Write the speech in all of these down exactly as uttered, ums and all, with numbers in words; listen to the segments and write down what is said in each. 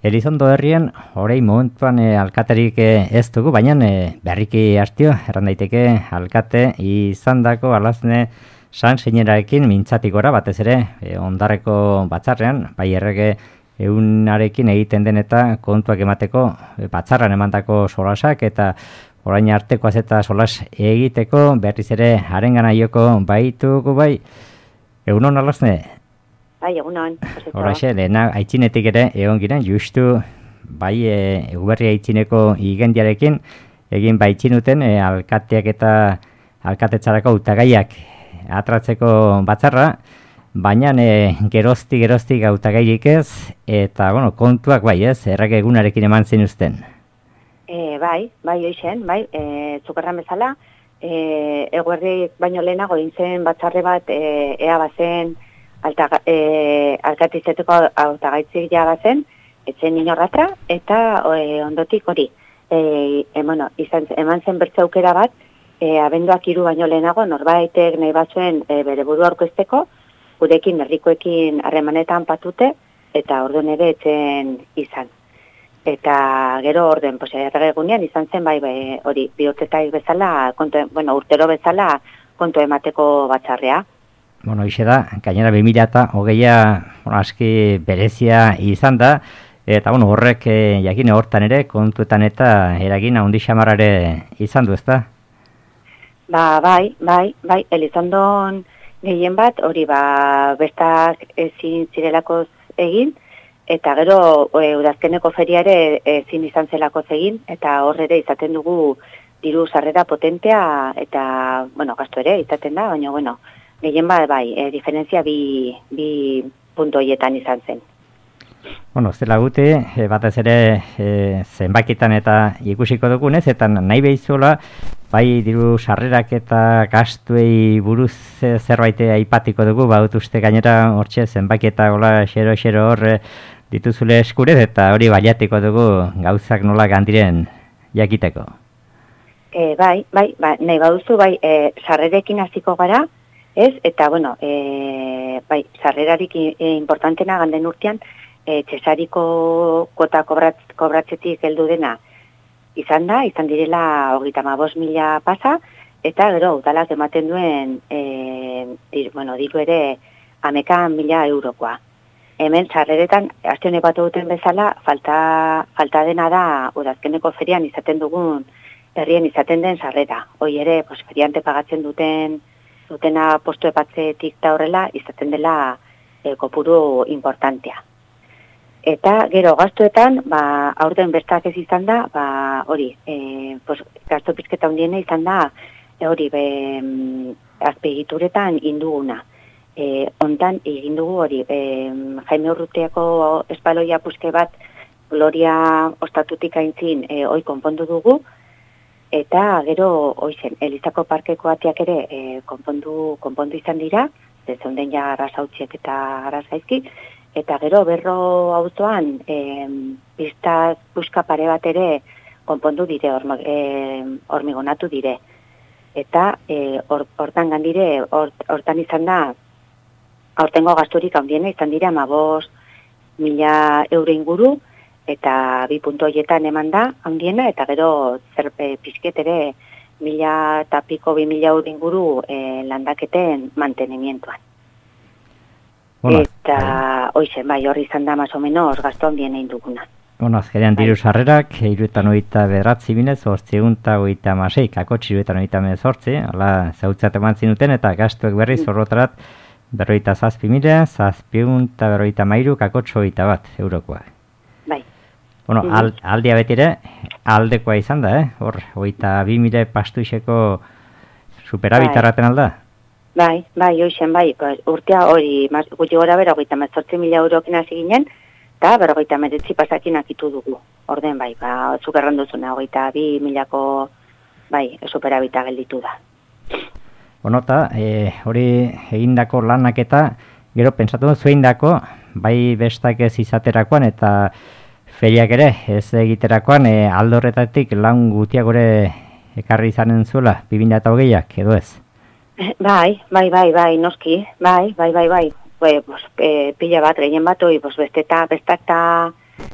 Elizondo herrien, horrei momentuan e, alkaterik e, ez dugu, baina e, berriki hastio, erran daiteke alkate izandako alazne san seinerarekin mintzatikora, batez ere, e, ondarreko batzarrean, bai errege eunarekin egiten den eta kontuak emateko e, batzarran emandako solasak, eta orain artekoaz eta solas egiteko berriz ere harengana joko baitugu bai, egunon alazne? Bai, egunon. Horraxe, lehena aitzinetik ere egon giren, justu bai e, Eguberri aitzineko igendiarekin egin baitzinuten e, alkateak eta alkatetzarako hautagaiak atratzeko batzarra, baina e, gerozti geroztik hautagairik ez, eta bueno, kontuak bai ez, errege egunarekin eman zinuzten. E, bai, bai hoixen, bai, e, zukerran bezala, e, Eguberri baino lehenago egin zen batzarre bat e, ea bazen Alta, e, alkatizeteko hautagaitzik jaga zen, etzen inorratra, eta e, ondotik hori. E, e, bueno, izan, eman zen bertze aukera bat, e, abenduak hiru baino lehenago, norbaitek nahi batzuen e, bere buru aurkezteko, gurekin, herrikoekin harremanetan patute, eta orduan ere etzen izan. Eta gero orden, pues, erregunean izan zen, bai, bai hori, bihurtetaik bezala, kontu, bueno, urtero bezala, kontu emateko batzarrea. Bueno, ixe da, gainera bi mila eta hogeia bueno, aski berezia izan da, eta bueno, horrek e, jakine hortan ere, kontuetan eta eragin handi xamarra izan du, ezta? Ba, bai, bai, bai, Elizondon gehien bat, hori ba, bestak ezin zirelakoz egin, eta gero e, udazkeneko feria ere ezin izan zelakoz egin, eta hor ere izaten dugu diru sarrera potentea, eta, bueno, gasto ere izaten da, baina, bueno, gehien bat, bai, e, diferentzia bi, bi punto hoietan izan zen. Bueno, zela gute, e, batez ere e, zenbakitan eta ikusiko dugunez, eta nahi behizuela, bai diru sarrerak eta gastuei buruz e, zerbait aipatiko dugu, baut uste gainera hortxe zenbaki eta hola xero-xero hor e, dituzule eskurez, eta hori baliatiko dugu gauzak nola gandiren jakiteko. E, bai, bai, bai, nahi baduzu, bai, e, sarrerekin hasiko gara, ez, eta, bueno, e, bai, sarrerarik e, importantena ganden urtean, e, txesariko kota kobrat, kobratzetik heldu dena izan da, izan direla hogeita hamabost mila pasa, eta gero, udalak ematen duen, e, dir, bueno, diru ere hameka mila eurokoa. Hemen, sarreretan, aste honek bat duten bezala, falta, falta dena da, udazkeneko ferian izaten dugun, herrien izaten den sarrera. Hoi ere, pues, feriante pagatzen duten, dutena postu epatzetik da horrela, izaten dela e, kopuru importantea. Eta gero gastuetan, ba, aurten bestak ez izan da, ba, hori, e, pues, gastu pizketa hundiena izan da, e, hori, be, azpegituretan induguna. E, ontan egin dugu hori, e, Jaime Urrutiako espaloia puske bat, Gloria ostatutik aintzin, e, hoi konpondu dugu, eta gero, oizen, Elizako parkeko atiak ere e, konpondu, konpondu izan dira, zezonden ja arrasautziek eta arrasaizki, eta gero berro auzoan e, pistaz puska pare bat ere konpondu dire, orma, e, hormigonatu dire. Eta e, or, hortan gandire, hort, hortan izan da, aurtengo gasturik handiena izan dira hamabost mila euro inguru, eta bi puntu hoietan eman da, handiena, eta gero zer e, pizket ere mila eta piko bi mila euro inguru e, landaketen mantenimientuan. Bueno, eta eh. hoizen, bai, horri izan da más o menos gasto handien egin duguna. Bueno, azkenean diru sarrerak, hiruetan hogeita bederatzi binez, hortziehun eta hogeita hamasei, kakotx hiruetan hogeita hemezortzi, hala zautzat eman zinuten, eta gastuek berriz horrotarat berrogeita zazpi mila, zazpiehun eta berrogeita hamairu, kakotx hogeita bat eurokoa. Bai. Bueno, al, aldia betire, aldekoa izan da, eh? Hor, hogeita bi mila pastuixeko superabitarraten alda? Bai, bai, hoixen, bai, urtea hori, gutxi gora bera, hogeita mezortzi mila eurokin hasi ginen, eta berrogeita meretzi pasakin akitu dugu. Orden, bai, ba, zukerran duzuna, hogeita bi milako, bai, superabita gelditu da. Bueno, eta e, hori egindako lanak eta, gero, pentsatu du zueindako, bai bestak ez izaterakoan, eta feriak ere, ez egiterakoan, e, aldo horretatik lan gutiak gore ekarri izanen zuela, bi mila eta hogeiak, edo ez? Bai, bai, bai, bai, noski, bai, bai, bai, bai, pues, e, pila bat, gehien bat, oi, pues, beste eta bestak eta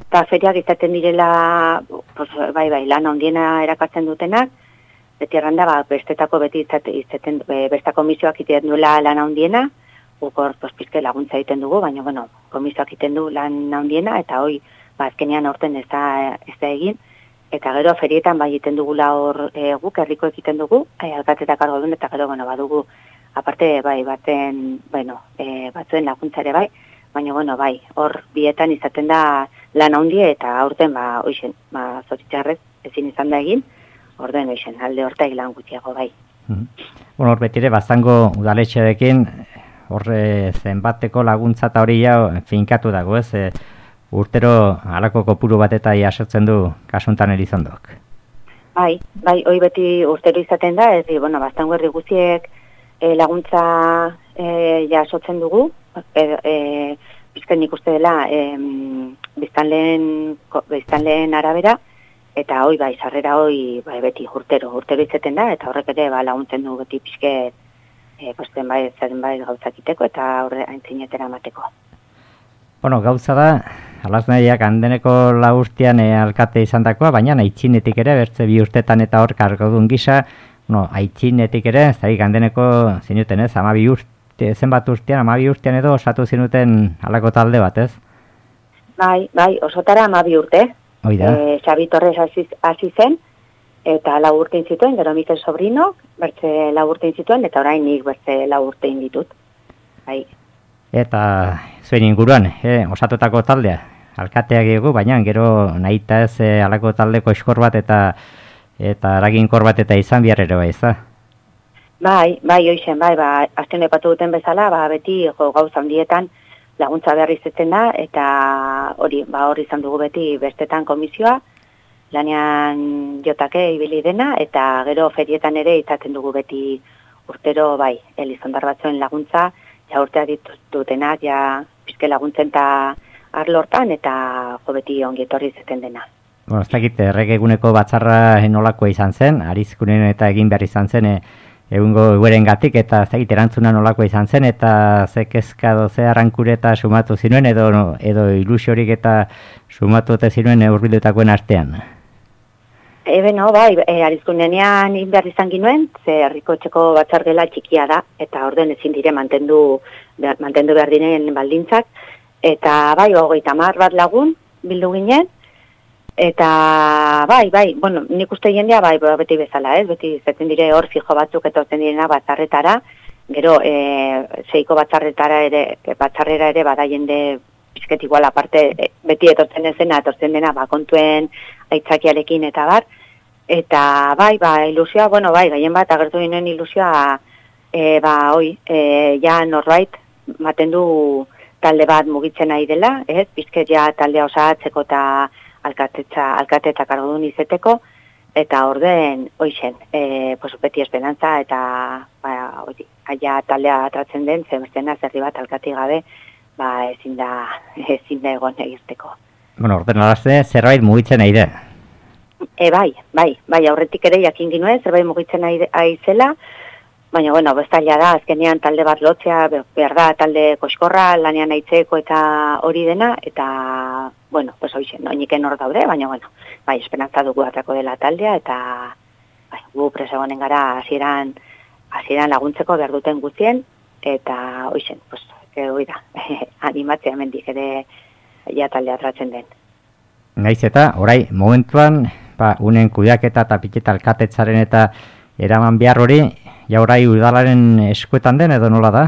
eta feriak izaten direla, pues, bai, bai, lan handiena erakatzen dutenak, beti erranda, ba, bestetako beti izaten, besta komisioak iten duela lan handiena, gukor, pues, pizke laguntza egiten dugu, baina, bueno, komisioak iten du lan handiena, eta hoi, ba, azkenean aurten ez da, ez da egin, eta gero ferietan bai egiten dugula hor e, guk, herriko egiten dugu, e, alkatetak argo duen, eta gero, bueno, badugu, aparte, bai, baten, bueno, e, batzuen laguntza ere bai, baina, bueno, bai, hor bietan izaten da lan handie, eta aurten, ba, oixen, ba, zoritxarrez, ezin izan da egin, orden oixen, alde horta lan gutxiago, bai. Mm-hmm. Bueno, hor betire, bazango udaletxerekin, horre zenbateko laguntza eta hori jau finkatu dago, ez? E, urtero halako kopuru bat eta jasotzen du kasuntan Elizondok. Bai, bai, hoi beti urtero izaten da, ez, bueno, baztango herri guztiek e, laguntza e, jasotzen dugu, e, e, bizken nik uste dela e, biztanleen arabera, eta hoi bai, sarrera hoi bai, beti urtero, urtero izaten da, eta horrek ere ba, laguntzen du beti pixke e, posten bai, zaren bai gauzakiteko eta horre aintzinetera amateko. Bueno, gauza da, alaznaiak handeneko lau urtean e, alkate izan dakoa, baina aitzinetik ere, bertze bi urtetan eta hor kargodun gisa, no, aitzinetik ere, zaik handeneko zinuten ez, amabi urte, zenbat urtean, amabi urtean edo osatu zinuten halako talde bat, ez? Bai, bai, osotara amabi urte. Oida. E, Xabi Torres hasi zen, eta lau urtein zituen, gero Mikel Sobrinok, bertze lau urtein zituen, eta orain nik bertze lau urtein ditut. Bai. Eta zuen inguruan, eh, osatutako taldea, alkateak egu, baina gero nahita ez eh, alako taldeko eskor bat eta eta eraginkor bat eta izan behar ere bai, ez? Bai, bai, oixen, bai, ba, azten epatu duten bezala, ba, beti jo, gauza handietan laguntza behar izaten da, eta hori, ba, hori izan dugu beti bestetan komisioa, lanean jotake ibili dena, eta gero ferietan ere izaten dugu beti urtero, bai, Elizondar batzuen laguntza, ja urtea ditutenak, ja pizke laguntzen eta arlortan, eta jo beti ongi etorri izaten dena. Bueno, ez dakit, erregeguneko batzarra nolakoa izan zen, arizkunen eta egin behar izan zen, e, egungo egueren gatik, eta ez dakit, erantzuna nolakoa izan zen, eta ze kezka doze arrankure eta sumatu zinuen, edo, edo ilusiorik eta sumatu eta zinuen urbildutakoen artean. E, beno, bai, e, arizkunenean behar izan ginuen, ze herriko etxeko batzargela txikia da, eta orden ezin dire mantendu, mantendu behar diren baldintzak, eta bai, hogeita hamar bat lagun bildu ginen, eta bai, bai, bueno, nik uste jendea bai, beti bezala, ez, beti zetzen dire hor fijo batzuk etortzen direna batzarretara, gero e, seiko batzarretara ere, batzarrera ere bada jende pizket igual aparte, e, beti etortzen ezena, etortzen dena, ba, kontuen aitzakiarekin eta bar, eta bai, ba, ilusioa, bueno, bai, gaien bat agertu ginen ilusioa, e, ba, oi, e, ja norbait, maten du talde bat mugitzen nahi dela, ez, pizket ja taldea osatzeko eta alkatetza, alkate eta kargodun izeteko, eta orden, oixen, e, pues, beti esperantza, eta, ba, oi, aia taldea atratzen den, zemestena zerri bat alkati gabe, ba, ezin da, ezin da egon egizteko. Bueno, orden alazte, zerbait mugitzen nahi da. E, bai, bai, bai, aurretik ere jakin ginuen, zerbait mugitzen nahi zela, baina, bueno, beztalia da, azkenean talde bat lotzea, behar da, talde koskorra, lanean aitzeko eta hori dena, eta, bueno, pues hoizen, no, niken hor daude, baina, bueno, bai, esperantza dugu atrako dela taldea, eta, bai, gu presegonen gara hasieran, hasieran laguntzeko behar duten guztien, eta, hoizen, pues, hori da, animatzea mendik ere ja taldea atratzen den. Naiz eta, orai, momentuan, ba, unen kudeaketa eta piketa alkatetzaren eta eraman behar hori, ja orai udalaren eskuetan den edo nola da?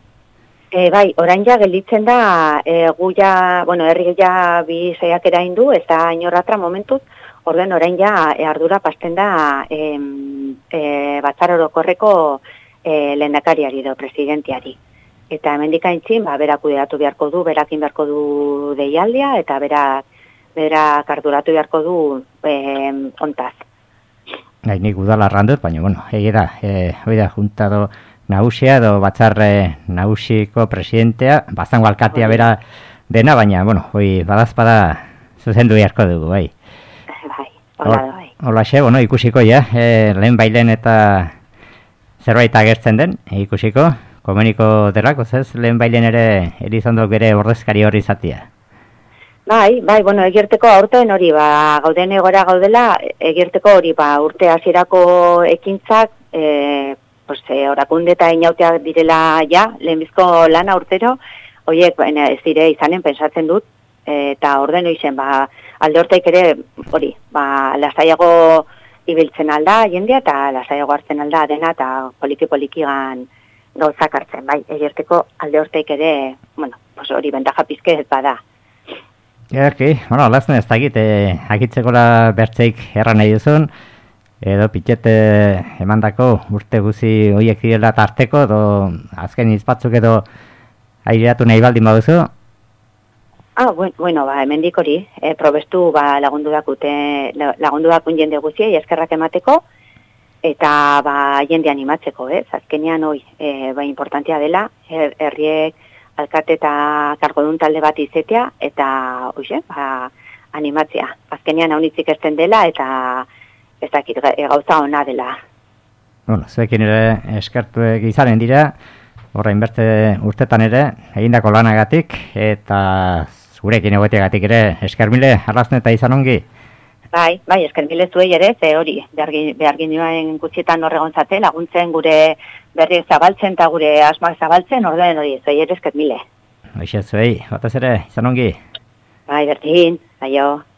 E, bai, orain ja gelditzen da, e, gu ja, bueno, herri ja bi zeiak erain du, ez da inorratra momentuz, orden orain ja e, ardura pasten da e, e, batzar orokorreko e, lehendakariari edo presidentiari. Eta hemendik aintzin, ba, berak kudeatu beharko du, berakin beharko du deialdia, eta berak, berak arduratu beharko du e, ontaz. Gai, nik udala arrandut, baina, bueno, egi da, e, hoi da, juntado nagusia edo batzarre nagusiko presidentea, bazango alkatea bera dena, baina, bueno, hoi badazpada zuzendu beharko dugu, bai. Bai, hola da, bai. Hola xe, bueno, ikusiko, ja, e, lehen bailen eta zerbait agertzen den, e, ikusiko, komuniko delako, ez, lehen bailen ere Elizondok bere ordezkari hori izatea. Bai, bai, bueno, egirteko aurten hori, ba, gauden egora gaudela, egirteko hori, ba, urte hasierako ekintzak, e, pues, e, orakunde eta inauteak direla ja, lehenbizko lana urtero, horiek, baina ez dire izanen pensatzen dut, e, eta orden izen, ba, alde hortaik ere, hori, ba, lasaiago ibiltzen alda jendea, eta lasaiago hartzen alda dena, eta poliki-polikigan gauzak hartzen, bai, egirteko alde hortaik ere, bueno, pues hori, bentaja pizke ez bada. Erki, bueno, alazne ez dakit, eh, akitzekola bertzeik erran nahi duzun, edo pitxete emandako urte guzi horiek direla tarteko, edo azken izbatzuk edo aireatu nahi baldin baduzu? Ah, bueno, bueno ba, hemendik hori, eh, probestu ba, lagundu dakute, lagundu dakun jende guziei eskerrak emateko, eta ba, jende animatzeko, ez? Azkenean hoi, eh, ba, importantea dela, her, herriek, alkate eta kargodun talde bat izetea, eta hoxe, ba, animatzea. Azkenean haunitzik esten dela, eta ez dakit gauza ona dela. Bueno, zuekin ere eskertuek izanen dira, horrein berte urtetan ere, egindako lanagatik, eta zurekin egoteagatik ere, eskermile, arrazne eta izan ongi? Bai, bai, eskermile zuei ere, ze hori, behar ginoen gutxietan horregon zate, laguntzen gure berri zabaltzen eta gure asmak zabaltzen, ordenen hori, zuei ere eskermile. Hoxe zuei, batez ere, izan ongi? Bai, berdin, aio.